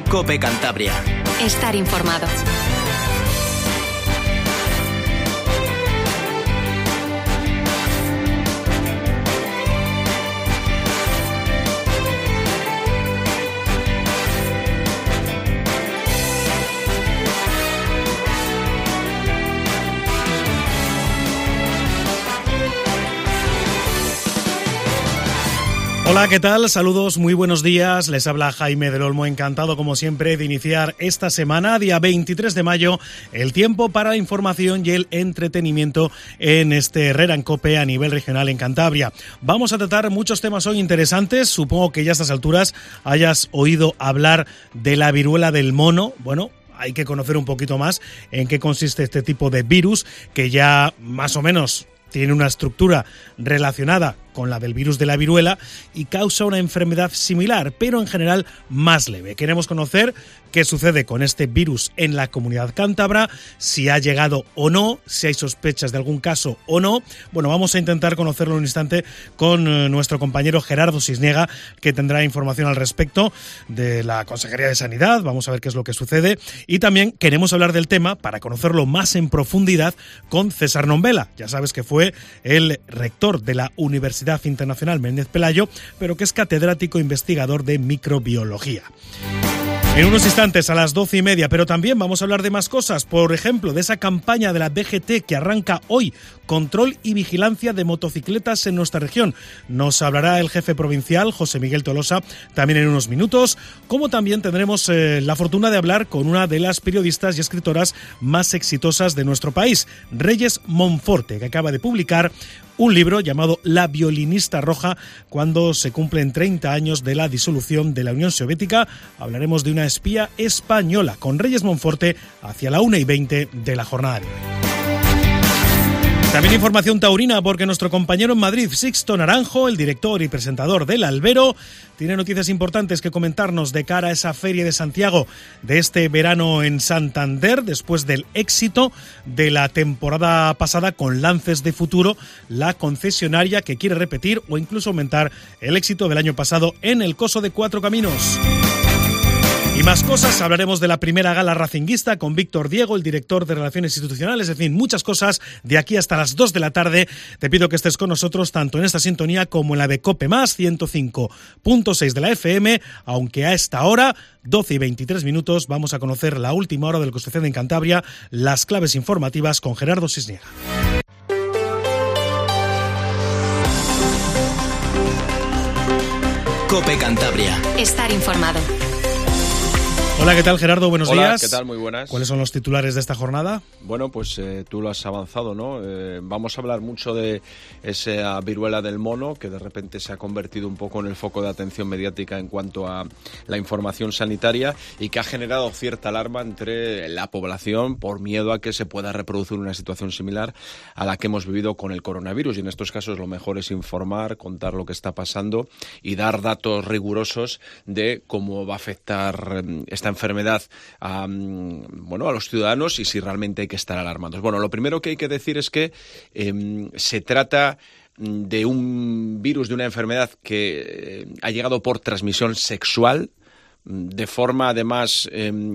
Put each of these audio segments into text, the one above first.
COPE Cantabria. Estar informado. Hola, ¿qué tal? Saludos, muy buenos días. Les habla Jaime del Olmo, encantado como siempre de iniciar esta semana, día 23 de mayo, el tiempo para la información y el entretenimiento en este Herrera en COPE a nivel regional en Cantabria. Vamos a tratar muchos temas hoy interesantes. Supongo que ya a estas alturas hayas oído hablar de la viruela del mono. Bueno, hay que conocer un poquito más en qué consiste este tipo de virus que ya más o menos tiene una estructura relacionada con la del virus de la viruela y causa una enfermedad similar, pero en general más leve. Queremos conocer qué sucede con este virus en la comunidad cántabra, si ha llegado o no, si hay sospechas de algún caso o no. Bueno, vamos a intentar conocerlo en un instante con nuestro compañero Gerardo Sisniega, que tendrá información al respecto de la Consejería de Sanidad. Vamos a ver qué es lo que sucede. Y también queremos hablar del tema, para conocerlo más en profundidad, con César Nombela. Ya sabes que fue el rector de la Universidad Internacional Méndez Pelayo, pero que es catedrático investigador de microbiología. En unos instantes, a las 12:30, pero también vamos a hablar de más cosas, por ejemplo, de esa campaña de la DGT que arranca hoy, control y vigilancia de motocicletas en nuestra región. Nos hablará el jefe provincial, José Miguel Tolosa, también en unos minutos, como también tendremos la fortuna de hablar con una de las periodistas y escritoras más exitosas de nuestro país, Reyes Monforte, que acaba de publicar un libro llamado La violinista roja, cuando se cumplen 30 años de la disolución de la Unión Soviética. Hablaremos de una espía española con Reyes Monforte hacia la 1:20 de la jornada de hoy. También información taurina, porque nuestro compañero en Madrid, Sixto Naranjo, el director y presentador del Albero, tiene noticias importantes que comentarnos de cara a esa Feria de Santiago de este verano en Santander, después del éxito de la temporada pasada con Lances de Futuro, la concesionaria que quiere repetir o incluso aumentar el éxito del año pasado en el Coso de Cuatro Caminos. Y más cosas, hablaremos de la primera gala racinguista con Víctor Diego, el director de Relaciones Institucionales, en fin, muchas cosas de aquí hasta las 2 de la tarde. Te pido que estés con nosotros tanto en esta sintonía como en la de COPE+, 105.6 de la FM, aunque a esta hora, 12:23, vamos a conocer la última hora de lo que sucede en Cantabria, las claves informativas con Gerardo Sisniega. COPE Cantabria. Estar informado. Hola, ¿qué tal, Gerardo? Buenos días. Hola, ¿qué tal? Muy buenas. ¿Cuáles son los titulares de esta jornada? Bueno, pues tú lo has avanzado, ¿no? Vamos a hablar mucho de esa viruela del mono, que de repente se ha convertido un poco en el foco de atención mediática en cuanto a la información sanitaria y que ha generado cierta alarma entre la población por miedo a que se pueda reproducir una situación similar a la que hemos vivido con el coronavirus. Y en estos casos lo mejor es informar, contar lo que está pasando y dar datos rigurosos de cómo va a afectar esta enfermedad a los ciudadanos y si realmente hay que estar alarmados. Bueno, lo primero que hay que decir es que se trata de un virus, de una enfermedad que ha llegado por transmisión sexual, de forma además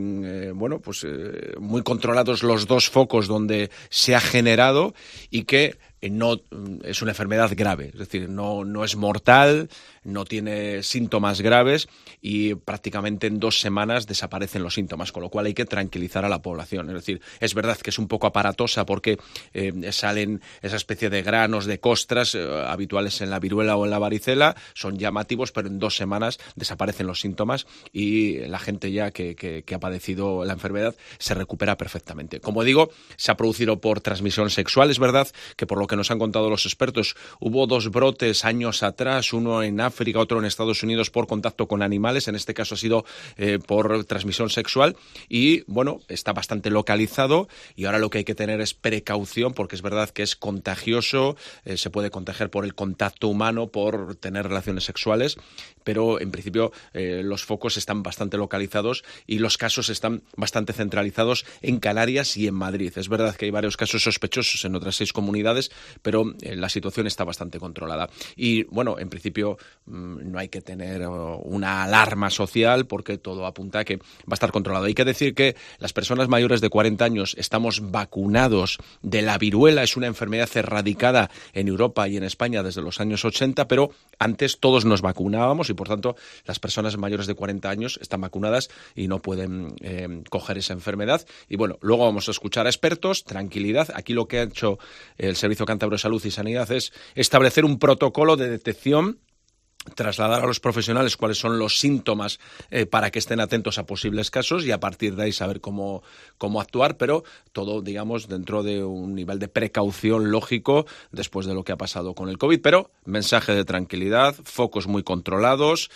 muy controlados los dos focos donde se ha generado y que no es una enfermedad grave, es decir, no es mortal, no tiene síntomas graves y prácticamente en 2 semanas desaparecen los síntomas, con lo cual hay que tranquilizar a la población. Es decir, es verdad que es un poco aparatosa porque salen esa especie de granos, de costras habituales en la viruela o en la varicela, son llamativos, pero en 2 semanas desaparecen los síntomas y la gente ya que ha padecido la enfermedad se recupera perfectamente. Como digo, se ha producido por transmisión sexual. Es verdad que por lo que nos han contado los expertos, hubo 2 brotes años atrás, uno en África, otro en Estados Unidos por contacto con animales. En este caso ha sido por transmisión sexual y, bueno, está bastante localizado y ahora lo que hay que tener es precaución porque es verdad que es contagioso, se puede contagiar por el contacto humano, por tener relaciones sexuales, pero en principio los focos están bastante localizados y los casos están bastante centralizados en Canarias y en Madrid. Es verdad que hay varios casos sospechosos en otras 6 comunidades, pero la situación está bastante controlada. Y, bueno, en principio no hay que tener una alarma social porque todo apunta a que va a estar controlado. Hay que decir que las personas mayores de 40 años estamos vacunados de la viruela. Es una enfermedad erradicada en Europa y en España desde los años 80, pero antes todos nos vacunábamos y, por tanto, las personas mayores de 40 años están vacunadas y no pueden coger esa enfermedad. Y bueno, luego vamos a escuchar a expertos. Tranquilidad. Aquí lo que ha hecho el Servicio Cántabro de Salud y Sanidad es establecer un protocolo de detección, trasladar a los profesionales cuáles son los síntomas para que estén atentos a posibles casos y a partir de ahí saber cómo actuar, pero todo, digamos, dentro de un nivel de precaución lógico después de lo que ha pasado con el COVID. Pero mensaje de tranquilidad, focos muy controlados,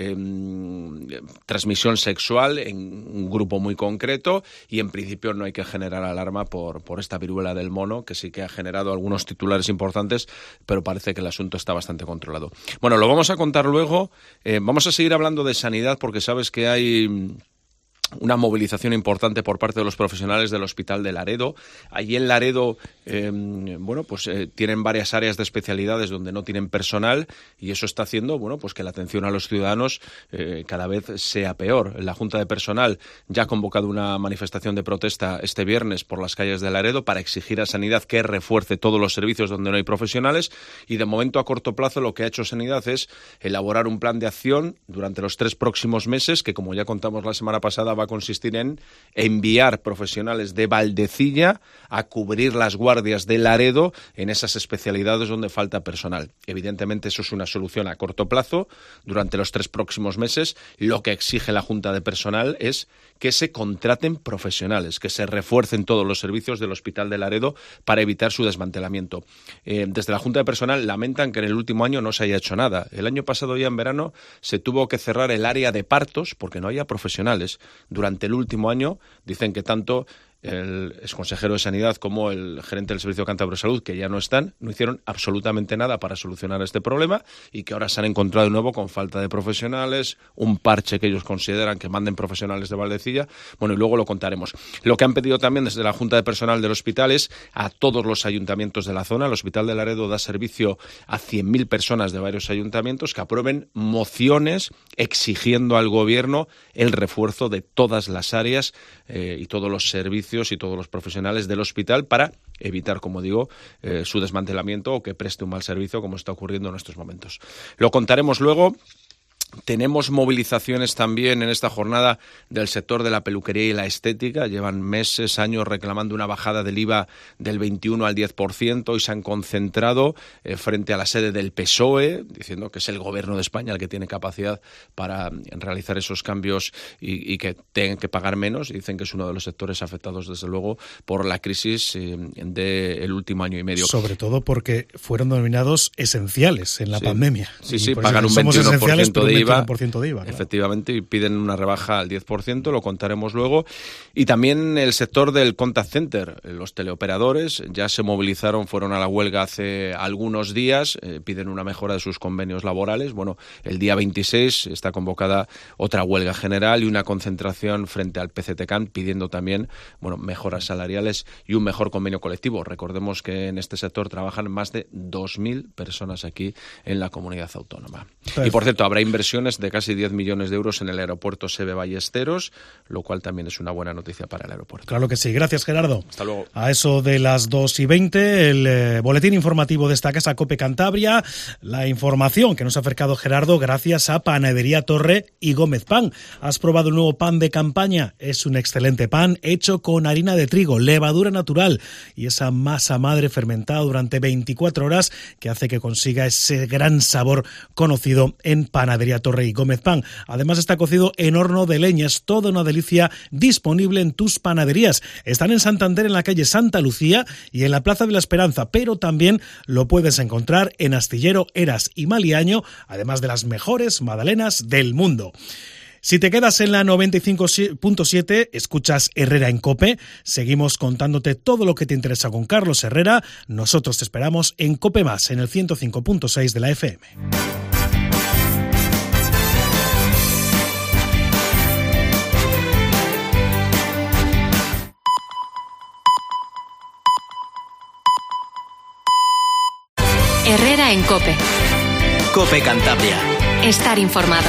transmisión sexual en un grupo muy concreto y en principio no hay que generar alarma por esta viruela del mono, que sí que ha generado algunos titulares importantes, pero parece que el asunto está bastante controlado. Bueno, lo vamos a contar luego. Vamos a seguir hablando de sanidad porque sabes que hay una movilización importante por parte de los profesionales del Hospital de Laredo. Allí en Laredo, tienen varias áreas de especialidades donde no tienen personal y eso está haciendo, que la atención a los ciudadanos cada vez sea peor. La Junta de Personal ya ha convocado una manifestación de protesta este viernes por las calles de Laredo para exigir a Sanidad que refuerce todos los servicios donde no hay profesionales y de momento a corto plazo lo que ha hecho Sanidad es elaborar un plan de acción durante los 3 próximos meses que, como ya contamos la semana pasada, va a consistir en enviar profesionales de Valdecilla a cubrir las guardias de Laredo en esas especialidades donde falta personal. Evidentemente eso es una solución a corto plazo. Durante los 3 próximos meses lo que exige la Junta de Personal es que se contraten profesionales, que se refuercen todos los servicios del Hospital de Laredo para evitar su desmantelamiento. Desde la Junta de Personal lamentan que en el último año no se haya hecho nada. El año pasado, ya en verano, se tuvo que cerrar el área de partos porque no había profesionales. Durante el último año dicen que tanto el exconsejero de Sanidad como el gerente del Servicio Cántabro de Salud, que ya no están, no hicieron absolutamente nada para solucionar este problema y que ahora se han encontrado de nuevo con falta de profesionales, un parche que ellos consideran que manden profesionales de Valdecilla. Bueno, y luego lo contaremos. Lo que han pedido también desde la Junta de Personal del hospital es a todos los ayuntamientos de la zona. El Hospital de Laredo da servicio a 100.000 personas de varios ayuntamientos que aprueben mociones exigiendo al gobierno el refuerzo de todas las áreas y todos los servicios y todos los profesionales del hospital para evitar, como digo, su desmantelamiento o que preste un mal servicio como está ocurriendo en estos momentos. Lo contaremos luego. Tenemos movilizaciones también en esta jornada del sector de la peluquería y la estética. Llevan meses, años reclamando una bajada del IVA del 21 al 10% y se han concentrado frente a la sede del PSOE, diciendo que es el gobierno de España el que tiene capacidad para realizar esos cambios y que tengan que pagar menos. Y dicen que es uno de los sectores afectados, desde luego, por la crisis del último año y medio. Sobre todo porque fueron denominados esenciales en la pandemia. Sí, pagan un 21% de IVA. IVA, claro. Efectivamente, y piden una rebaja al 10%, lo contaremos luego. Y también el sector del contact center. Los teleoperadores ya se movilizaron, fueron a la huelga hace algunos días, piden una mejora de sus convenios laborales. Bueno, el día 26 está convocada otra huelga general y una concentración frente al PCTCAN pidiendo también mejoras salariales y un mejor convenio colectivo. Recordemos que en este sector trabajan más de 2.000 personas aquí en la comunidad autónoma. Y por cierto, habrá inversiones de casi 10 millones de euros en el aeropuerto Seve Ballesteros, lo cual también es una buena noticia para el aeropuerto. Claro que sí. Gracias, Gerardo. Hasta luego. A eso de las 2:20, el boletín informativo de esta casa COPE Cantabria, la información que nos ha acercado Gerardo gracias a Panadería Torre y Gómez Pan. ¿Has probado el nuevo pan de campaña? Es un excelente pan hecho con harina de trigo, levadura natural y esa masa madre fermentada durante 24 horas que hace que consiga ese gran sabor conocido en Panadería Torre y Gómez Pan. Además está cocido en horno de leña, es toda una delicia, disponible en tus panaderías. Están en Santander, en la calle Santa Lucía y en la Plaza de la Esperanza, pero también lo puedes encontrar en Astillero, Eras y Maliaño, además de las mejores magdalenas del mundo. Si te quedas en la 95.7, escuchas Herrera en COPE. Seguimos contándote todo lo que te interesa con Carlos Herrera. Nosotros te esperamos en COPE Más, en el 105.6 de la FM. Herrera en COPE. COPE Cantabria. Estar informado.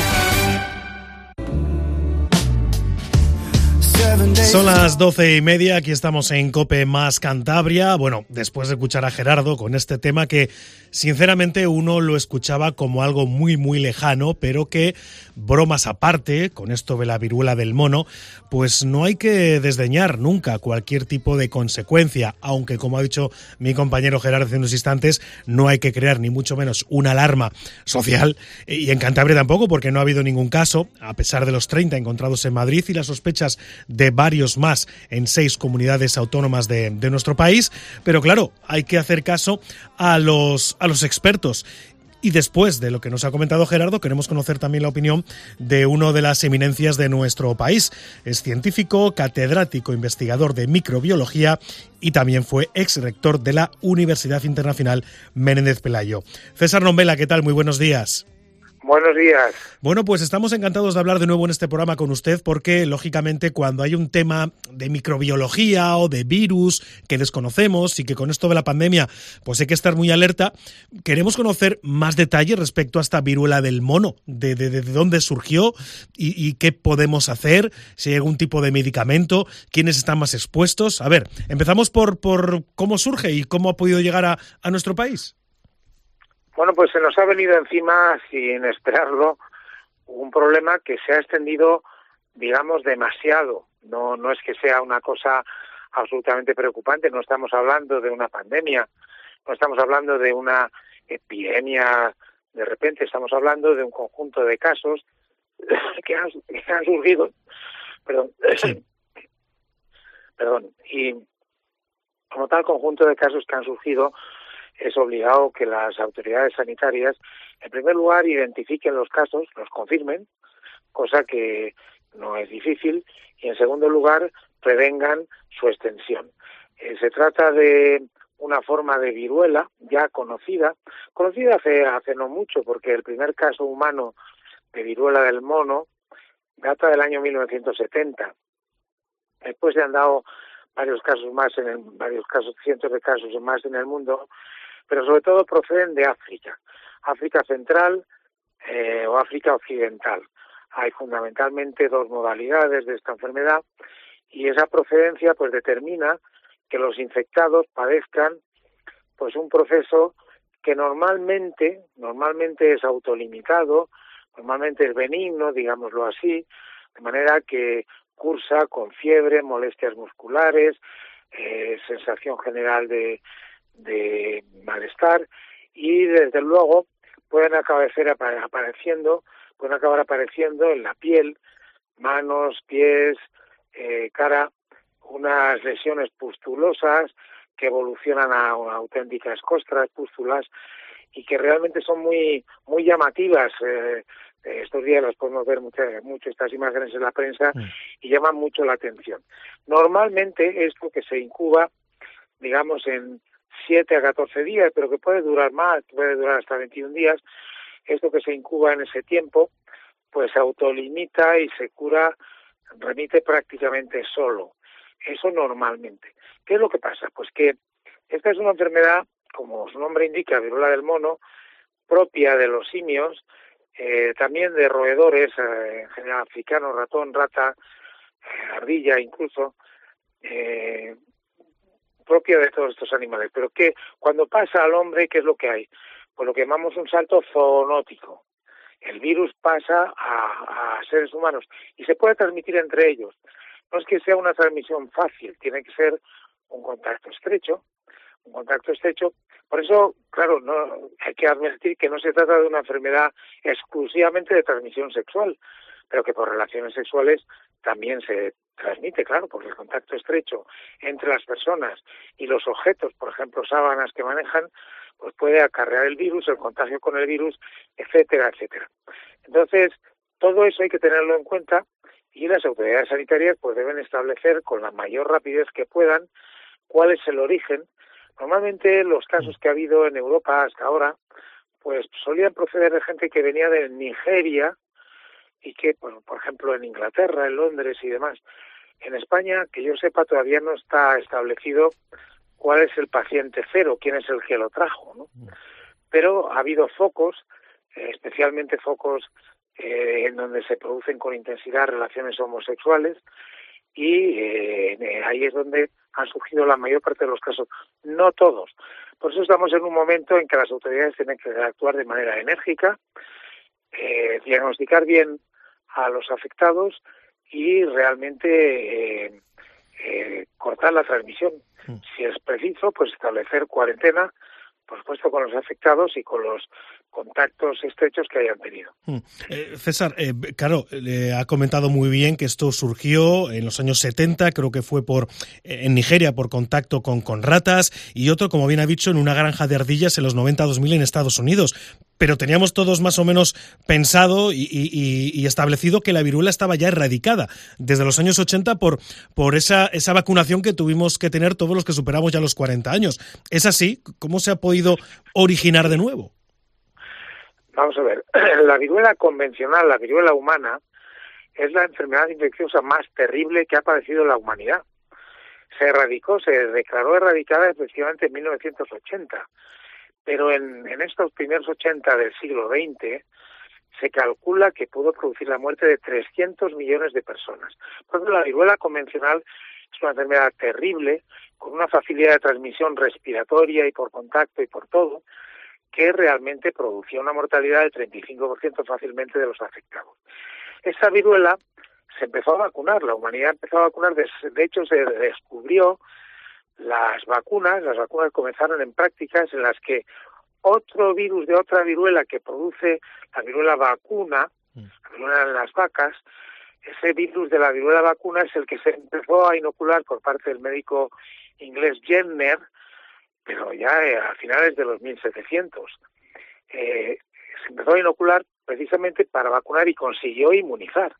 Son las 12:30, aquí estamos en COPE más Cantabria. Bueno, después de escuchar a Gerardo con este tema que sinceramente uno lo escuchaba como algo muy muy lejano, pero que, bromas aparte, con esto de la viruela del mono, pues no hay que desdeñar nunca cualquier tipo de consecuencia, aunque como ha dicho mi compañero Gerardo hace unos instantes, no hay que crear ni mucho menos una alarma social, y en Cantabria tampoco, porque no ha habido ningún caso, a pesar de los 30 encontrados en Madrid y las sospechas de varios más en 6 comunidades autónomas de nuestro país, pero claro, hay que hacer caso a los expertos. Y después de lo que nos ha comentado Gerardo, queremos conocer también la opinión de uno de las eminencias de nuestro país. Es científico, catedrático, investigador de microbiología y también fue ex rector de la Universidad Internacional Menéndez Pelayo. César Nombela, ¿qué tal? Muy buenos días. Buenos días. Bueno, pues estamos encantados de hablar de nuevo en este programa con usted porque, lógicamente, cuando hay un tema de microbiología o de virus que desconocemos y que con esto de la pandemia pues hay que estar muy alerta, queremos conocer más detalles respecto a esta viruela del mono, de dónde surgió y qué podemos hacer, si hay algún tipo de medicamento, quiénes están más expuestos. A ver, empezamos por cómo surge y cómo ha podido llegar a nuestro país. Bueno, pues se nos ha venido encima, sin esperarlo, un problema que se ha extendido, digamos, demasiado. No es que sea una cosa absolutamente preocupante, no estamos hablando de una pandemia, no estamos hablando de una epidemia de repente, estamos hablando de un conjunto de casos que han surgido, y como tal conjunto de casos que han surgido, es obligado que las autoridades sanitarias, en primer lugar, identifiquen los casos, los confirmen, cosa que no es difícil, y en segundo lugar, prevengan su extensión. Se trata de una forma de viruela ya conocida hace no mucho, porque el primer caso humano de viruela del mono data del año 1970. Después se han dado cientos de casos más en el mundo, pero sobre todo proceden de África Central o África Occidental. Hay fundamentalmente 2 modalidades de esta enfermedad y esa procedencia pues determina que los infectados padezcan pues un proceso que normalmente es autolimitado, normalmente es benigno, digámoslo así, de manera que cursa con fiebre, molestias musculares, sensación general de malestar y desde luego pueden acabar apareciendo en la piel, manos, pies, cara, unas lesiones pustulosas que evolucionan a auténticas costras, pústulas y que realmente son muy muy llamativas. Estos días las podemos ver mucho estas imágenes en la prensa y llaman mucho la atención. Normalmente esto que se incuba, digamos, en 7 a 14 días, pero que puede durar más, puede durar hasta 21 días, esto que se incuba en ese tiempo, pues se autolimita y se cura, remite prácticamente solo. Eso normalmente. ¿Qué es lo que pasa? Pues que esta es una enfermedad, como su nombre indica, viruela del mono, propia de los simios, también de roedores, en general africanos, ratón, rata, ardilla incluso, propia de todos estos animales, pero que cuando pasa al hombre, ¿qué es lo que hay? Pues lo que llamamos un salto zoonótico. El virus pasa a seres humanos y se puede transmitir entre ellos. No es que sea una transmisión fácil, tiene que ser un contacto estrecho. Por eso, claro, no hay que advertir que no se trata de una enfermedad exclusivamente de transmisión sexual, pero que por relaciones sexuales también se transmite, claro, porque el contacto estrecho entre las personas y los objetos, por ejemplo, sábanas que manejan, pues puede acarrear el virus, el contagio con el virus, etcétera, etcétera. Entonces, todo eso hay que tenerlo en cuenta y las autoridades sanitarias pues deben establecer con la mayor rapidez que puedan cuál es el origen. Normalmente los casos que ha habido en Europa hasta ahora pues solían proceder de gente que venía de Nigeria y que, bueno, por ejemplo, en Inglaterra, en Londres y demás. En España, que yo sepa, todavía no está establecido cuál es el paciente cero, quién es el que lo trajo, ¿no? Pero ha habido focos especialmente focos en donde se producen con intensidad relaciones homosexuales, y ahí es donde han surgido la mayor parte de los casos, no todos. Por eso estamos en un momento en que las autoridades tienen que actuar de manera enérgica, diagnosticar bien a los afectados y realmente cortar la transmisión. Si es preciso, pues establecer cuarentena, por supuesto con los afectados y con los contactos estrechos que hayan tenido. César, claro, ha comentado muy bien que esto surgió en los años 70, creo que fue en Nigeria por contacto con ratas, y otro, como bien ha dicho, en una granja de ardillas en los 90-2000 en Estados Unidos. Pero teníamos todos más o menos pensado y establecido que la viruela estaba ya erradicada desde los años 80 por esa vacunación que tuvimos que tener todos los que superamos ya los 40 años. ¿Es así? ¿Cómo se ha podido originar de nuevo? Vamos a ver, la viruela convencional, la viruela humana, es la enfermedad infecciosa más terrible que ha padecido la humanidad. Se declaró erradicada efectivamente en 1980, pero en estos primeros 80 del siglo XX se calcula que pudo producir la muerte de 300 millones de personas. Por ejemplo, la viruela convencional es una enfermedad terrible, con una facilidad de transmisión respiratoria y por contacto y por todo, que realmente producía una mortalidad del 35% fácilmente de los afectados. Esa viruela se empezó a vacunar, la humanidad empezó a vacunar, de hecho se descubrió las vacunas comenzaron en prácticas en las que otro virus de otra viruela que produce la viruela vacuna, la viruela en las vacas, ese virus de la viruela vacuna es el que se empezó a inocular por parte del médico inglés Jenner, pero ya a finales de los 1700. Se empezó a inocular precisamente para vacunar y consiguió inmunizar.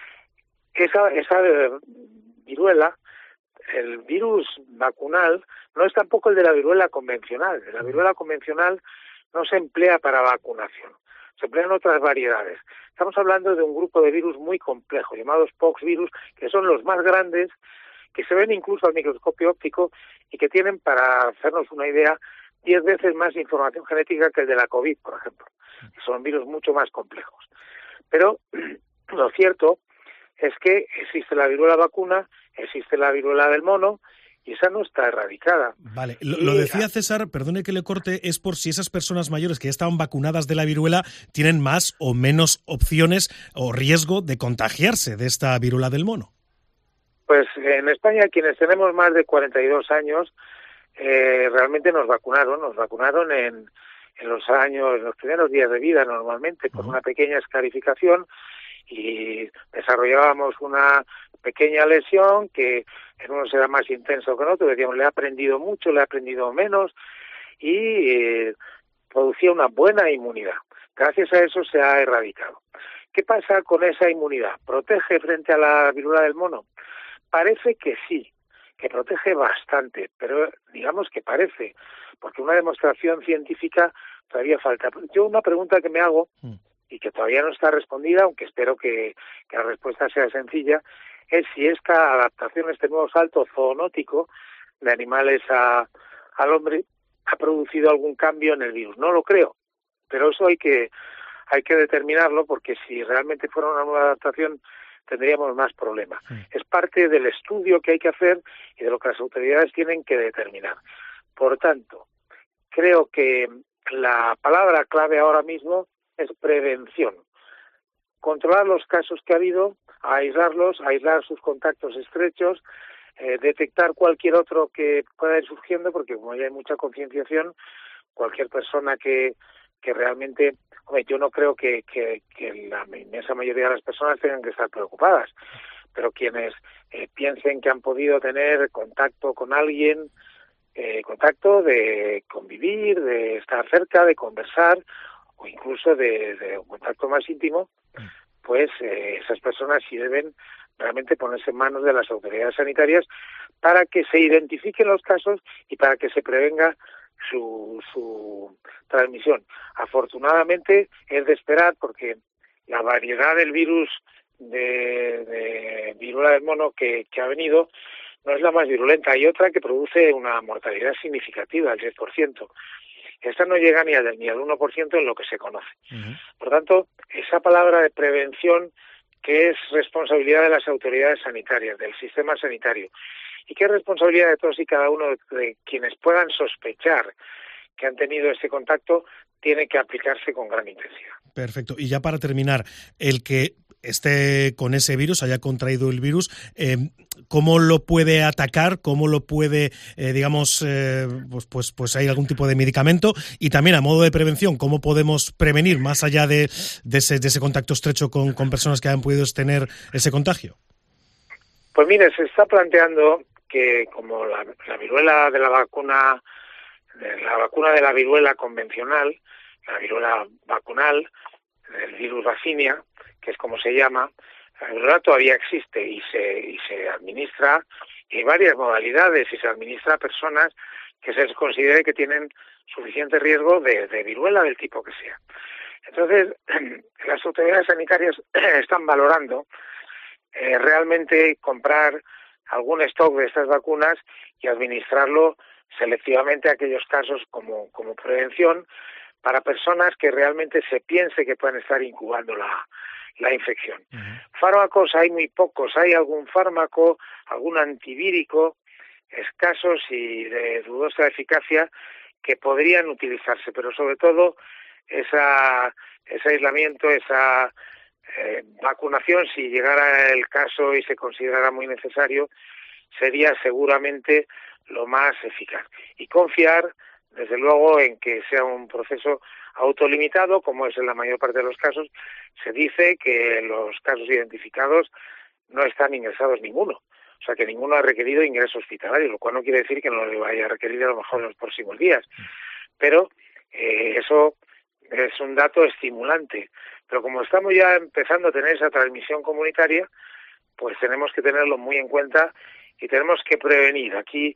Esa viruela, el virus vacunal, no es tampoco el de la viruela convencional. La viruela convencional no se emplea para vacunación, se emplean otras variedades. Estamos hablando de un grupo de virus muy complejo, llamados poxvirus, que son los más grandes, que se ven incluso al microscopio óptico y que tienen, para hacernos una idea, 10 veces más información genética que el de la COVID, por ejemplo. Son virus mucho más complejos. Pero lo cierto es que existe la viruela vacuna, existe la viruela del mono, y esa no está erradicada. Vale, lo decía César, perdone que le corte, es por si esas personas mayores que ya estaban vacunadas de la viruela tienen más o menos opciones o riesgo de contagiarse de esta viruela del mono. Pues en España, quienes tenemos más de 42 años, realmente nos vacunaron en los primeros días de vida normalmente, con una pequeña escarificación, y desarrollábamos una pequeña lesión que en uno será más intenso que en otro, decíamos, le ha aprendido mucho, le ha aprendido menos, y producía una buena inmunidad. Gracias a eso se ha erradicado. ¿Qué pasa con esa inmunidad? ¿Protege frente a la viruela del mono? Parece que sí, que protege bastante, pero digamos que parece, porque una demostración científica todavía falta. Yo una pregunta que me hago, y que todavía no está respondida, aunque espero que la respuesta sea sencilla, es si esta adaptación, este nuevo salto zoonótico de animales al hombre, ha producido algún cambio en el virus. No lo creo, pero eso hay que determinarlo, porque si realmente fuera una nueva adaptación tendríamos más problemas. Es parte del estudio que hay que hacer y de lo que las autoridades tienen que determinar. Por tanto, creo que la palabra clave ahora mismo es prevención. Controlar los casos que ha habido, aislar sus contactos estrechos, detectar cualquier otro que pueda ir surgiendo, porque como ya hay mucha concienciación, cualquier persona que realmente, yo no creo que la inmensa mayoría de las personas tengan que estar preocupadas, pero quienes piensen que han podido tener contacto con alguien, contacto de convivir, de estar cerca, de conversar, o incluso de un contacto más íntimo, pues esas personas sí deben realmente ponerse en manos de las autoridades sanitarias para que se identifiquen los casos y para que se prevenga su transmisión. Afortunadamente es de esperar, porque la variedad del virus de viruela del mono que ha venido no es la más virulenta. Hay otra que produce una mortalidad significativa, el 10%. Esta no llega ni al 1% en lo que se conoce. Por tanto, esa palabra de prevención, que es responsabilidad de las autoridades sanitarias, del sistema sanitario, y que es responsabilidad de todos y cada uno de quienes puedan sospechar que han tenido este contacto, tiene que aplicarse con gran intensidad. Perfecto. Y ya para terminar, el que esté con ese virus, haya contraído el virus, ¿cómo lo puede atacar? ¿Cómo lo puede, pues hay algún tipo de medicamento? Y también a modo de prevención, ¿cómo podemos prevenir más allá de ese contacto estrecho con personas que han podido tener ese contagio? Pues mire, se está planteando que como la viruela de la vacuna de la viruela convencional, la viruela vacunal, el virus vaccinia, que es como se llama, la viruela todavía existe y se administra, y hay varias modalidades, y se administra a personas que se les considere que tienen suficiente riesgo de viruela del tipo que sea. Entonces, las autoridades sanitarias están valorando realmente comprar algún stock de estas vacunas y administrarlo selectivamente a aquellos casos como prevención para personas que realmente se piense que pueden estar incubando la infección. Fármacos hay muy pocos, hay algún fármaco, algún antivírico, escasos y de dudosa eficacia que podrían utilizarse, pero sobre todo ese aislamiento, esa vacunación, si llegara el caso y se considerara muy necesario, sería seguramente lo más eficaz. Y confiar, desde luego, en que sea un proceso autolimitado, como es en la mayor parte de los casos. Se dice que en los casos identificados no están ingresados ninguno. O sea, que ninguno ha requerido ingreso hospitalario, lo cual no quiere decir que no lo vaya a requerir a lo mejor en los próximos días. Pero eso es un dato estimulante. Pero como estamos ya empezando a tener esa transmisión comunitaria, pues tenemos que tenerlo muy en cuenta y tenemos que prevenir. Aquí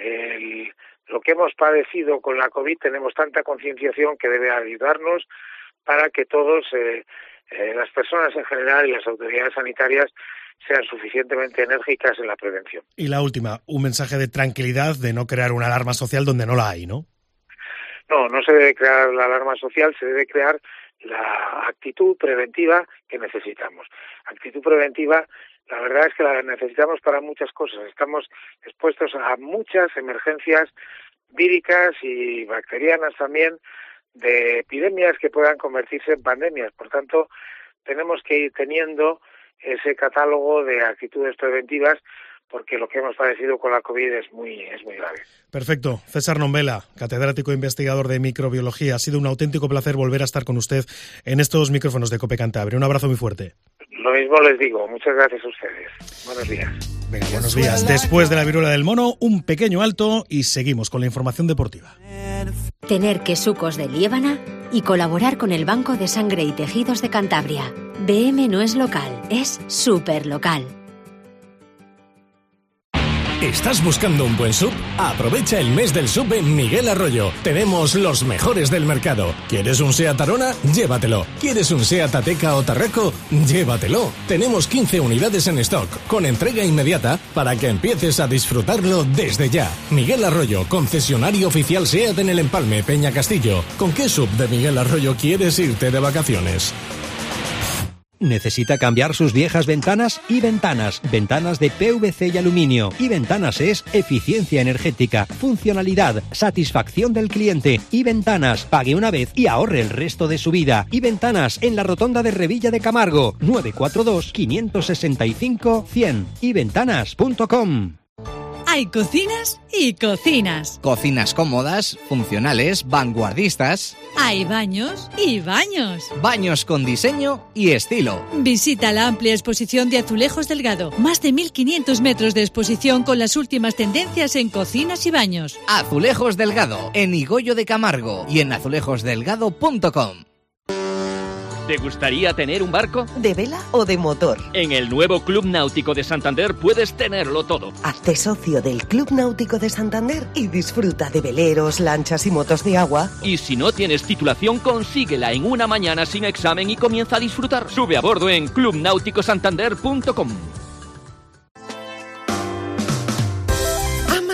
lo que hemos padecido con la COVID, tenemos tanta concienciación que debe ayudarnos para que todos, las personas en general y las autoridades sanitarias, sean suficientemente enérgicas en la prevención. Y la última, un mensaje de tranquilidad, de no crear una alarma social donde no la hay, ¿no? No se debe crear la alarma social, se debe crear la actitud preventiva que necesitamos. Actitud preventiva, la verdad es que la necesitamos para muchas cosas. Estamos expuestos a muchas emergencias víricas y bacterianas también, de epidemias que puedan convertirse en pandemias. Por tanto, tenemos que ir teniendo ese catálogo de actitudes preventivas, porque lo que hemos padecido con la COVID es muy grave. Perfecto. César Nombela, catedrático e investigador de microbiología. Ha sido un auténtico placer volver a estar con usted en estos micrófonos de COPE Cantabria. Un abrazo muy fuerte. Lo mismo les digo. Muchas gracias a ustedes. Buenos días. Venga, buenos días. Después de la viruela del mono, un pequeño alto y seguimos con la información deportiva. Tener quesucos de Liébana y colaborar con el Banco de Sangre y Tejidos de Cantabria. BM no es local, es súper local. ¿Estás buscando un buen sub? Aprovecha el mes del sub en Miguel Arroyo. Tenemos los mejores del mercado. ¿Quieres un Seat Arona? Llévatelo. ¿Quieres un Seat Ateca o Tarraco? Llévatelo. Tenemos 15 unidades en stock, con entrega inmediata, para que empieces a disfrutarlo desde ya. Miguel Arroyo, concesionario oficial Seat en el Empalme, Peña Castillo. ¿Con qué sub de Miguel Arroyo quieres irte de vacaciones? ¿Necesita cambiar sus viejas ventanas? Y Ventanas, ventanas de PVC y aluminio. Y Ventanas es eficiencia energética, funcionalidad, satisfacción del cliente. Y Ventanas, pague una vez y ahorre el resto de su vida. Y Ventanas, en la rotonda de Revilla de Camargo, 942 565 100. yventanas.com. Hay cocinas y cocinas. Cocinas cómodas, funcionales, vanguardistas. Hay baños y baños. Baños con diseño y estilo. Visita la amplia exposición de Azulejos Delgado. Más de 1.500 metros de exposición con las últimas tendencias en cocinas y baños. Azulejos Delgado, en Higoyo de Camargo y en azulejosdelgado.com. ¿Te gustaría tener un barco? ¿De vela o de motor? En el nuevo Club Náutico de Santander puedes tenerlo todo. Hazte socio del Club Náutico de Santander y disfruta de veleros, lanchas y motos de agua. Y si no tienes titulación, consíguela en una mañana sin examen y comienza a disfrutar. Sube a bordo en clubnauticosantander.com.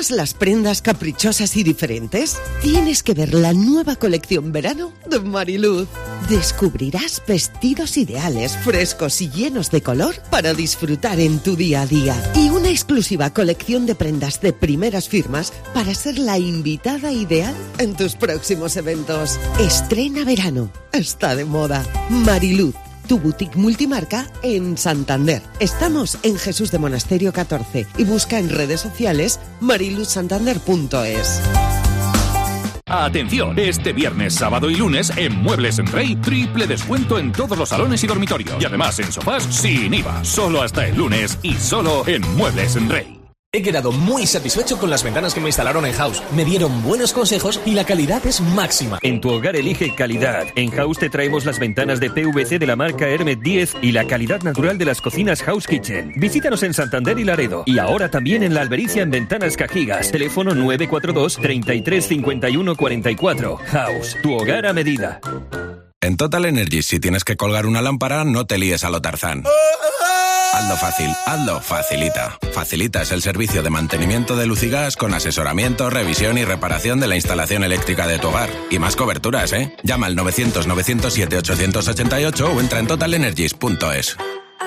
¿Amas las prendas caprichosas y diferentes? Tienes que ver la nueva colección verano de Mariluz. Descubrirás vestidos ideales, frescos y llenos de color para disfrutar en tu día a día. Y una exclusiva colección de prendas de primeras firmas para ser la invitada ideal en tus próximos eventos. Estrena verano. Está de moda. Mariluz, tu boutique multimarca en Santander. Estamos en Jesús de Monasterio 14 y busca en redes sociales mariluzsantander.es. Atención, este viernes, sábado y lunes en Muebles en Rey, triple descuento en todos los salones y dormitorios. Y además en sofás sin IVA, solo hasta el lunes y solo en Muebles en Rey. He quedado muy satisfecho con las ventanas que me instalaron en House. Me dieron buenos consejos y la calidad es máxima. En tu hogar elige calidad. En House te traemos las ventanas de PVC de la marca Hermet 10 y la calidad natural de las cocinas House Kitchen. Visítanos en Santander y Laredo. Y ahora también en La Albericia en Ventanas Cajigas. Teléfono 942 33 51 44. House, tu hogar a medida. En Total Energies, si tienes que colgar una lámpara, no te líes a lo Tarzán. Hazlo fácil, hazlo Facilita. Facilita es el servicio de mantenimiento de luz y gas con asesoramiento, revisión y reparación de la instalación eléctrica de tu hogar. Y más coberturas, ¿eh? Llama al 900-907-888 o entra en totalenergies.es.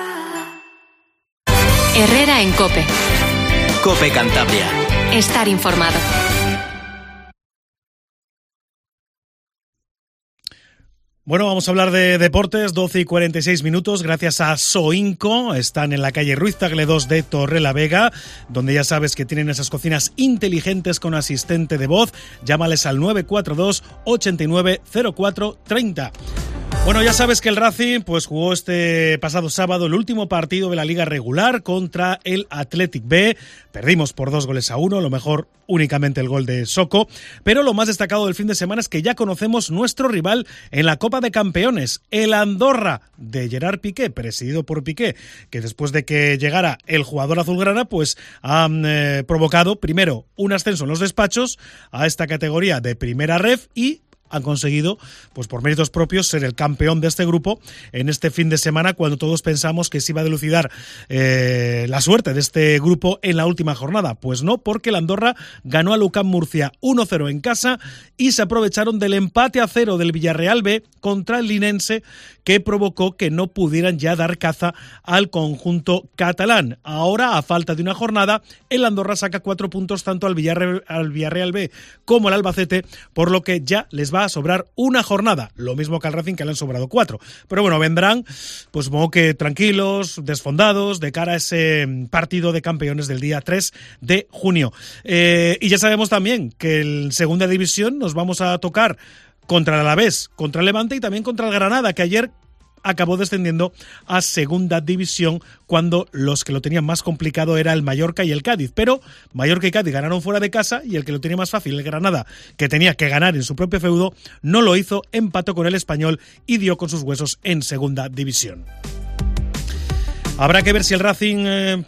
Herrera en COPE. COPE Cantabria. Estar informado. Bueno, vamos a hablar de deportes, 12 y 46 minutos, gracias a Soinco. Están en la calle Ruiz Tagle 2 de Torrelavega, donde ya sabes que tienen esas cocinas inteligentes con asistente de voz. Llámales al 942 89 04 30. Bueno, ya sabes que el Racing pues jugó este pasado sábado el último partido de la liga regular contra el Athletic B. Perdimos por 2-1, lo mejor únicamente el gol de Soko, pero lo más destacado del fin de semana es que ya conocemos nuestro rival en la Copa de Campeones, el Andorra de Gerard Piqué, presidido por Piqué, que después de que llegara el jugador azulgrana pues han provocado primero un ascenso en los despachos a esta categoría de primera ref y han conseguido, pues por méritos propios, ser el campeón de este grupo en este fin de semana, cuando todos pensamos que se iba a dilucidar la suerte de este grupo en la última jornada. Pues no, porque el Andorra ganó a Lucán Murcia 1-0 en casa y se aprovecharon del empate a 0 del Villarreal B contra el Linense, que provocó que no pudieran ya dar caza al conjunto catalán. Ahora, a falta de una jornada, el Andorra saca 4 puntos tanto al Villarreal B como al Albacete, por lo que ya les va a sobrar una jornada, lo mismo que al Racing, que le han sobrado 4. Pero bueno, vendrán, pues supongo que tranquilos, desfondados, de cara a ese partido de campeones del día 3 de junio. Y ya sabemos también que en segunda división nos vamos a tocar contra el Alavés, contra el Levante y también contra el Granada, que ayer acabó descendiendo a segunda división cuando los que lo tenían más complicado era el Mallorca y el Cádiz, pero Mallorca y Cádiz ganaron fuera de casa y el que lo tenía más fácil, el Granada, que tenía que ganar en su propio feudo, no lo hizo, empató con el Español y dio con sus huesos en segunda división. Habrá que ver si el Racing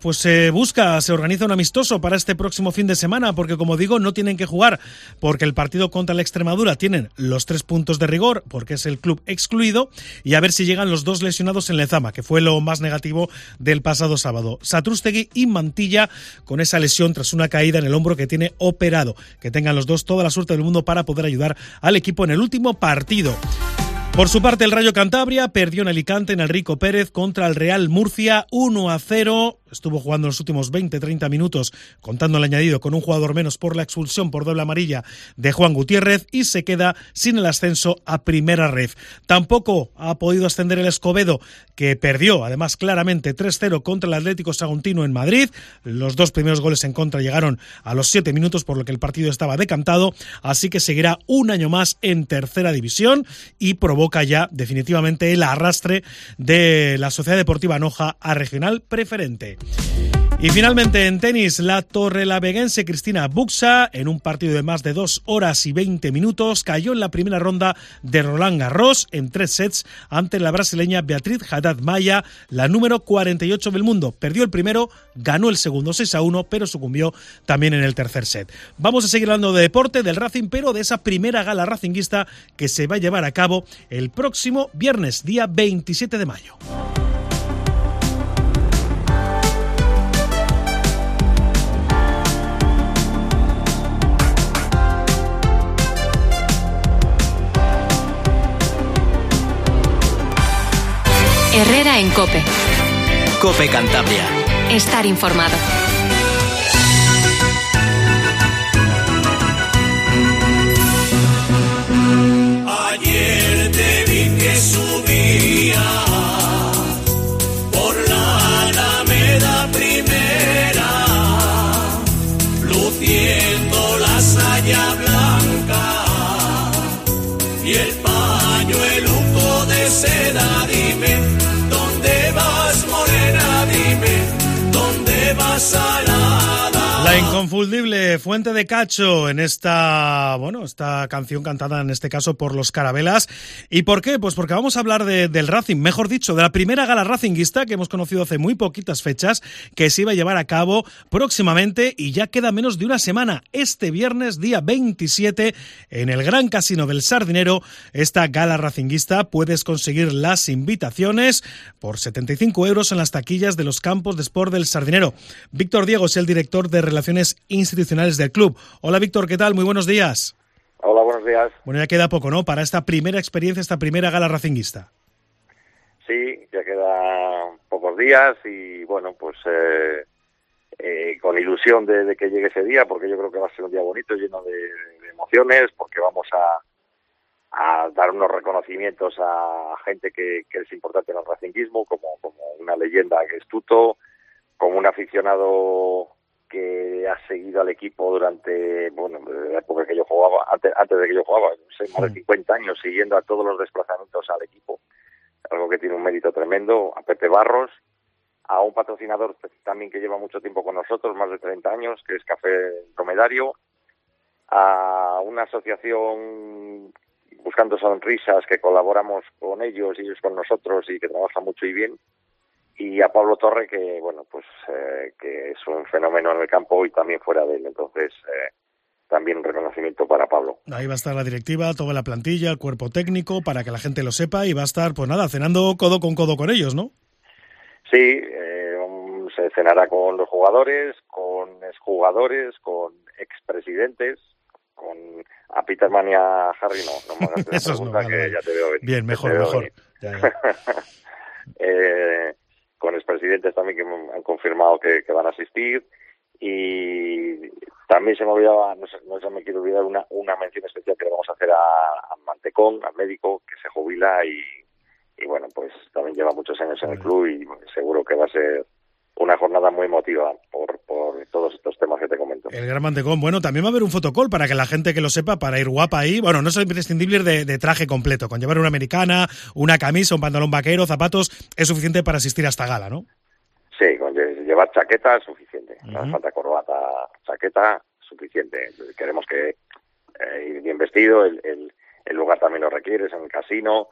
se organiza un amistoso para este próximo fin de semana, porque como digo, no tienen que jugar, porque el partido contra la Extremadura tienen los 3 puntos de rigor, porque es el club excluido, y a ver si llegan los 2 lesionados en Lezama, que fue lo más negativo del pasado sábado. Satrústegui y Mantilla, con esa lesión tras una caída en el hombro que tiene operado. Que tengan los dos toda la suerte del mundo para poder ayudar al equipo en el último partido. Por su parte, el Rayo Cantabria perdió en Alicante en el Rico Pérez contra el Real Murcia 1-0. Estuvo jugando los últimos 20-30 minutos, contando el añadido, con un jugador menos por la expulsión por doble amarilla de Juan Gutiérrez, y se queda sin el ascenso a primera ref. Tampoco ha podido ascender el Escobedo, que perdió además claramente 3-0 contra el Atlético Saguntino en Madrid. Los 2 primeros goles en contra llegaron a los 7 minutos, por lo que el partido estaba decantado, así que seguirá un año más en tercera división y provoca ya definitivamente el arrastre de la Sociedad Deportiva Noja a regional preferente. Y finalmente en tenis, la torrelaveguense Cristina Buxa, en un partido de más de 2 horas y 20 minutos, cayó en la primera ronda de Roland Garros en 3 sets ante la brasileña Beatriz Haddad Maia, la número 48 del mundo. Perdió el primero, ganó el segundo 6-1, pero sucumbió también en el tercer set. Vamos a seguir hablando de deporte, del Racing, pero de esa primera gala racinguista que se va a llevar a cabo el próximo viernes, día 27 de mayo. Herrera en COPE. COPE Cantabria. Estar informado. Ayer te vi que subía por la Alameda Primera, luciendo la saya blanca y el pañueluco de seda. Dime, ¿dónde vas, morena? Dime, ¿dónde vas, alada? La inconfundible Fuente de Cacho en esta canción cantada en este caso por los Carabelas. ¿Y por qué? Pues porque vamos a hablar del Racing, mejor dicho, de la primera gala racinguista que hemos conocido hace muy poquitas fechas, que se iba a llevar a cabo próximamente y ya queda menos de una semana. Este viernes, día 27, en el Gran Casino del Sardinero, esta gala racinguista, puedes conseguir las invitaciones por 75 € en las taquillas de los campos de sport del Sardinero. Víctor Diego es el director de Relaciones Institucionales del club. Hola Víctor, ¿qué tal? Muy buenos días. Hola, buenos días. Bueno, ya queda poco, ¿no? Para esta primera experiencia, esta primera gala racinguista. Sí, ya quedan pocos días y bueno, pues con ilusión de que llegue ese día, porque yo creo que va a ser un día bonito, lleno de emociones, porque vamos a dar unos reconocimientos a gente que es importante en el racinguismo, como una leyenda que es Tuto, como un aficionado que ha seguido al equipo durante, la época que yo jugaba, antes de que yo jugaba, más de 50 años, siguiendo a todos los desplazamientos al equipo, algo que tiene un mérito tremendo, a Pepe Barros, a un patrocinador también que lleva mucho tiempo con nosotros, más de 30 años, que es Café Dromedario, a una asociación Buscando Sonrisas, que colaboramos con ellos y ellos con nosotros y que trabaja mucho y bien, y a Pablo Torre, que que es un fenómeno en el campo y también fuera de él. Entonces, también un reconocimiento para Pablo. Ahí va a estar la directiva, toda la plantilla, el cuerpo técnico, para que la gente lo sepa, y va a estar, pues nada, cenando codo con ellos, ¿no? Sí, se cenará con los jugadores, con exjugadores, con expresidentes, a Peterman y a Harry no me hagas esa pregunta, que vale. Ya te veo venir. Bien, mejor. Ya. Con expresidentes también que han confirmado que van a asistir, y también se me olvidaba, no se me quiere olvidar una mención especial que le vamos a hacer a Mantecón, al médico que se jubila y bueno, pues también lleva muchos años en el club y seguro que va a ser una jornada muy emotiva por todos estos temas que te comento. El gran Mantecón. Bueno, también va a haber un fotocall para que la gente que lo sepa, para ir guapa ahí. Bueno, no es imprescindible ir de traje completo. Con llevar una americana, una camisa, un pantalón vaquero, zapatos, es suficiente para asistir a esta gala, ¿no? Sí, con llevar chaqueta es suficiente. No hace falta corbata, chaqueta, suficiente. Entonces, queremos que ir bien vestido, el lugar también lo requiere, es en el casino.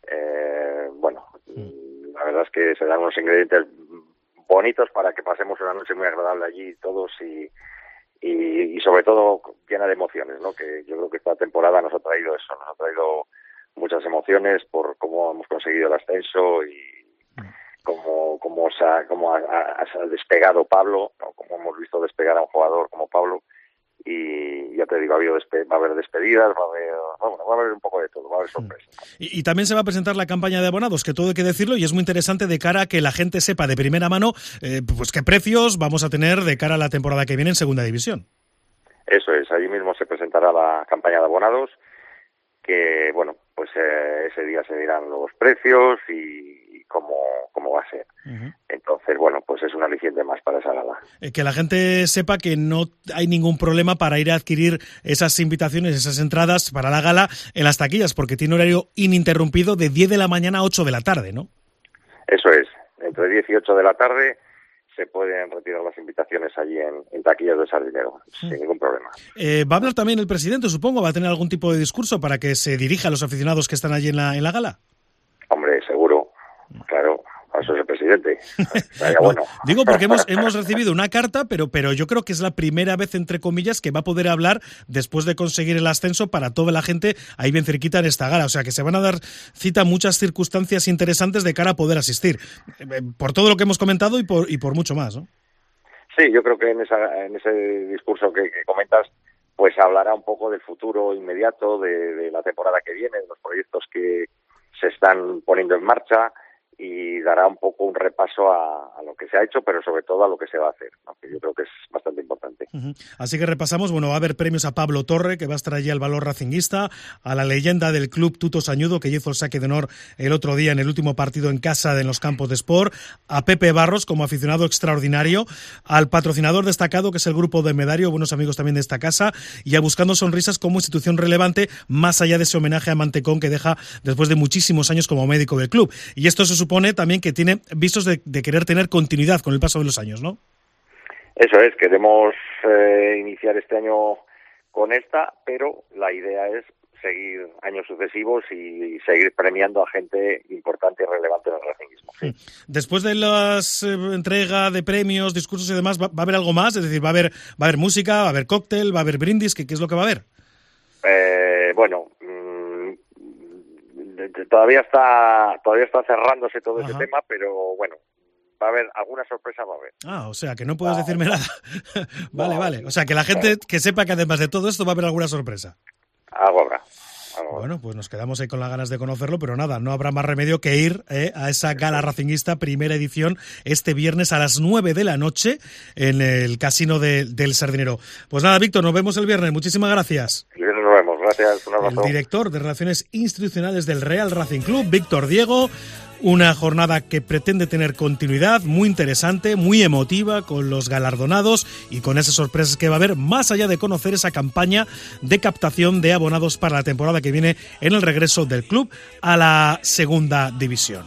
La verdad es que se dan unos ingredientes bonitos para que pasemos una noche muy agradable allí todos y sobre todo llena de emociones, ¿no? Que yo creo que esta temporada nos ha traído eso, nos ha traído muchas emociones por cómo hemos conseguido el ascenso y cómo ha despegado Pablo, ¿no? Cómo hemos visto despegar a un jugador como Pablo. Y ya te digo, va a haber despedidas, va a haber un poco de todo, va a haber sorpresas. Y también se va a presentar la campaña de abonados, que todo hay que decirlo, y es muy interesante de cara a que la gente sepa de primera mano pues qué precios vamos a tener de cara a la temporada que viene en Segunda División. Eso es, allí mismo se presentará la campaña de abonados, que bueno, pues ese día se dirán los precios y cómo va a ser. Entonces, bueno, pues es un aliciente más para esa gala. Que la gente sepa que no hay ningún problema para ir a adquirir esas invitaciones, esas entradas para la gala en las taquillas, porque tiene horario ininterrumpido de 10 de la mañana a 8 de la tarde, ¿no? Eso es, entre 10 y 8 de la tarde se pueden retirar las invitaciones allí en taquillas de Sardinero, sin ningún problema. Va a hablar también el presidente, supongo, va a tener algún tipo de discurso para que se dirija a los aficionados que están allí en la gala. Hombre, seguro, claro. Eso es el presidente. Bueno. Digo porque hemos recibido una carta, pero yo creo que es la primera vez, entre comillas, que va a poder hablar después de conseguir el ascenso para toda la gente ahí bien cerquita en esta gala. O sea que se van a dar cita muchas circunstancias interesantes de cara a poder asistir. Por todo lo que hemos comentado y por mucho más, ¿no? Sí, yo creo que en ese discurso que comentas, pues hablará un poco del futuro inmediato, de la temporada que viene, de los proyectos que se están poniendo en marcha. y dará un poco un repaso a lo que se ha hecho, pero sobre todo a lo que se va a hacer, ¿no? Que yo creo que es bastante importante. Así que repasamos, bueno, va a haber premios a Pablo Torre, que va a estar allí al valor racinguista, a la leyenda del club Tuto Sañudo, que hizo el saque de honor el otro día en el último partido en casa en los campos de Sport, a Pepe Barros como aficionado extraordinario, al patrocinador destacado, que es el Grupo de Medario, buenos amigos también de esta casa, y a Buscando Sonrisas como institución relevante, más allá de ese homenaje a Mantecón que deja después de muchísimos años como médico del club. Y esto se supone también que tiene visos de querer tener continuidad con el paso de los años, ¿no? Eso es, queremos iniciar este año con esta, pero la idea es seguir años sucesivos y seguir premiando a gente importante y relevante en el racinguismo. Sí. Después de las entrega de premios, discursos y demás, ¿va a haber algo más? Es decir, ¿va a haber música, va a haber cóctel, va a haber brindis? ¿Qué es lo que va a haber? Bueno, todavía está cerrándose todo ese tema, pero bueno, va a haber alguna sorpresa, va a haber. O sea, que no puedes decirme nada. Vale. O sea, que la gente que sepa que además de todo esto va a haber alguna sorpresa. Algo habrá. Bueno, pues nos quedamos ahí con las ganas de conocerlo, pero nada, no habrá más remedio que ir a esa gala racinguista, primera edición, este viernes a las 9 de la noche en el Casino del Sardinero. Pues nada, Víctor, nos vemos el viernes. Muchísimas gracias. El viernes nos vemos. Gracias. Un abrazo. El director de Relaciones Institucionales del Real Racing Club, Víctor Diego. Una jornada que pretende tener continuidad, muy interesante, muy emotiva, con los galardonados y con esas sorpresas que va a haber, más allá de conocer esa campaña de captación de abonados para la temporada que viene en el regreso del club a la segunda división.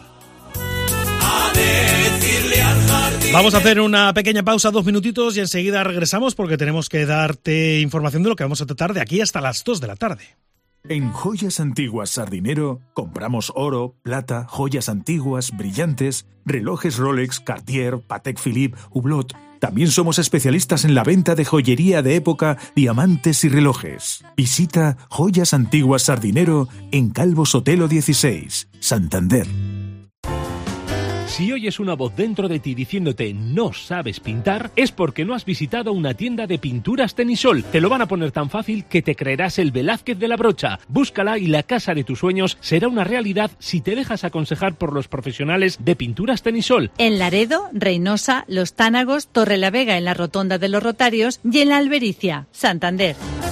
Vamos a hacer una pequeña pausa, 2 minutitos, y enseguida regresamos porque tenemos que darte información de lo que vamos a tratar de aquí hasta las 2 de la tarde. En Joyas Antiguas Sardinero compramos oro, plata, joyas antiguas, brillantes, relojes Rolex, Cartier, Patek Philippe, Hublot. También somos especialistas en la venta de joyería de época, diamantes y relojes. Visita Joyas Antiguas Sardinero en Calvo Sotelo 16, Santander. Si oyes una voz dentro de ti diciéndote no sabes pintar, es porque no has visitado una tienda de pinturas Tenisol. Te lo van a poner tan fácil que te creerás el Velázquez de la brocha. Búscala y la casa de tus sueños será una realidad si te dejas aconsejar por los profesionales de pinturas Tenisol. En Laredo, Reynosa, Los Tánagos, Torrelavega en la Rotonda de los Rotarios y en la Albericia, Santander.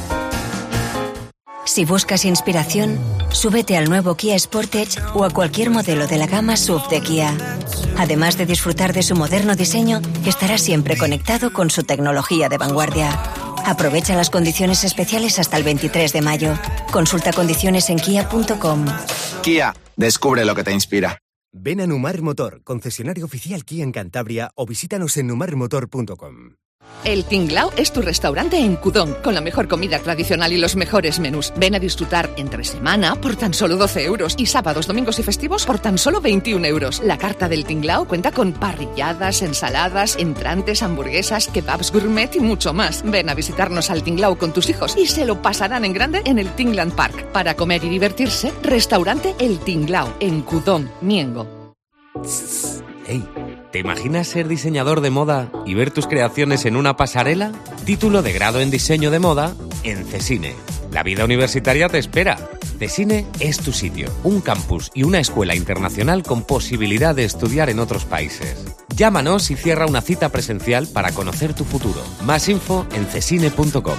Si buscas inspiración, súbete al nuevo Kia Sportage o a cualquier modelo de la gama SUV de Kia. Además de disfrutar de su moderno diseño, estarás siempre conectado con su tecnología de vanguardia. Aprovecha las condiciones especiales hasta el 23 de mayo. Consulta condiciones en kia.com. Kia, descubre lo que te inspira. Ven a Numar Motor, concesionario oficial Kia en Cantabria, o visítanos en numarmotor.com. El Tinglao es tu restaurante en Cudón, con la mejor comida tradicional y los mejores menús. Ven a disfrutar entre semana por tan solo 12 euros y sábados, domingos y festivos por tan solo 21 euros. La carta del Tinglao cuenta con parrilladas, ensaladas, entrantes, hamburguesas, kebabs gourmet y mucho más. Ven a visitarnos al Tinglao con tus hijos y se lo pasarán en grande en el Tingland Park. Para comer y divertirse, restaurante El Tinglao, en Cudón, Miengo. Hey, ¿te imaginas ser diseñador de moda y ver tus creaciones en una pasarela? Título de grado en diseño de moda en CESINE. La vida universitaria te espera. CESINE es tu sitio, un campus y una escuela internacional con posibilidad de estudiar en otros países. Llámanos y cierra una cita presencial para conocer tu futuro. Más info en cesine.com.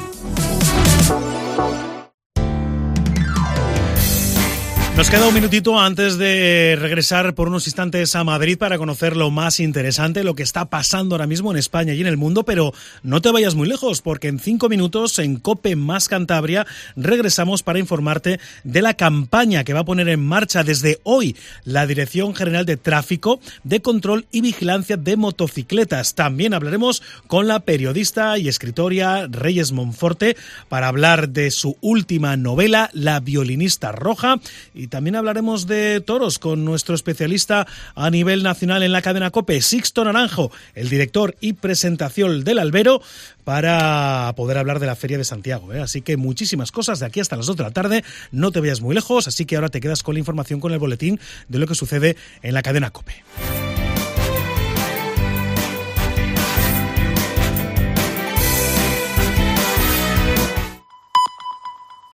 Nos queda un minutito antes de regresar por unos instantes a Madrid para conocer lo más interesante, lo que está pasando ahora mismo en España y en el mundo, pero no te vayas muy lejos porque en 5 minutos en COPE más Cantabria regresamos para informarte de la campaña que va a poner en marcha desde hoy la Dirección General de Tráfico, de Control y Vigilancia de Motocicletas. También hablaremos con la periodista y escritora Reyes Monforte para hablar de su última novela, La violinista roja, y también hablaremos de toros con nuestro especialista a nivel nacional en la cadena COPE, Sixto Naranjo, el director y presentación del Albero, para poder hablar de la Feria de Santiago. Así que muchísimas cosas de aquí hasta las 2 de la tarde. No te vayas muy lejos, así que ahora te quedas con la información, con el boletín de lo que sucede en la cadena COPE.